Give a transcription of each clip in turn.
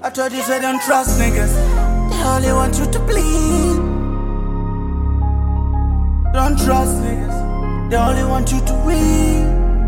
I told you say don't trust niggas. They only want you to bleed. Don't trust niggas. They only want you to win.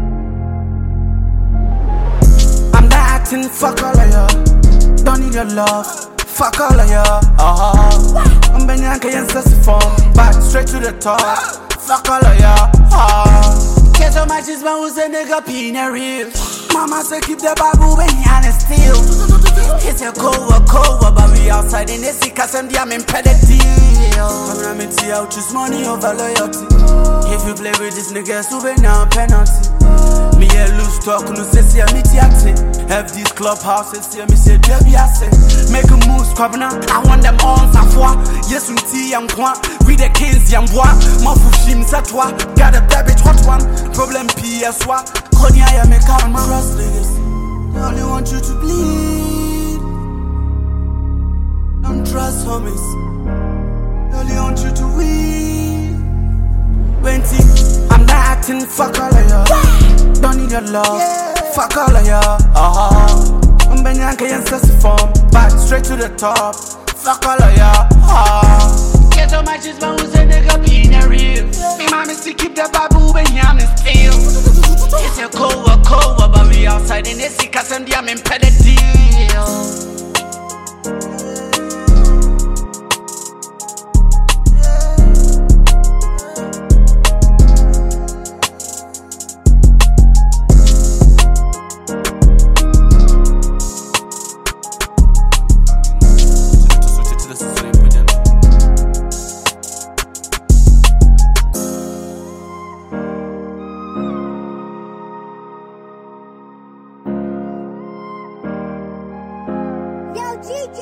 I'm not acting, fuck all of y'all. Don't need your love, fuck all of y'all. I'm Benyanka and Sassifon, back straight to the top. Fuck all of y'all. Care so much is man who's a nigga pina real. Mama say keep the babu when you honest still. It's a cold, but we outside in the sick cause I'm the impeded deal. Come on, me see I choose money over loyalty. If you play with this nigga, so be now penalty. Me a loose talk, no say see me tiate. Have these clubhouses, see me say baby I say. Make a move, scrub now. I want them on sa foi. Yes, we tea and quan. We the kings, yam bois. Mon fushim sa toi. Got a baby hot one. Problem PS1. Konya ya me karma. Trust niggas. They only want you to bleed. Don't trust homies. They only want you to win. 20. I'm not acting, fuck all of y'all. Don't need your love, fuck all of y'all. I'm Benyanka and Sassifon, back straight to the top. Fuck all of y'all. Get so much is man who's a nigga being a real. Me mommy still keep the babu when you honest still. It's a cold, but we outside in the sick cause I'm the impeded deal. Yo, Gigi!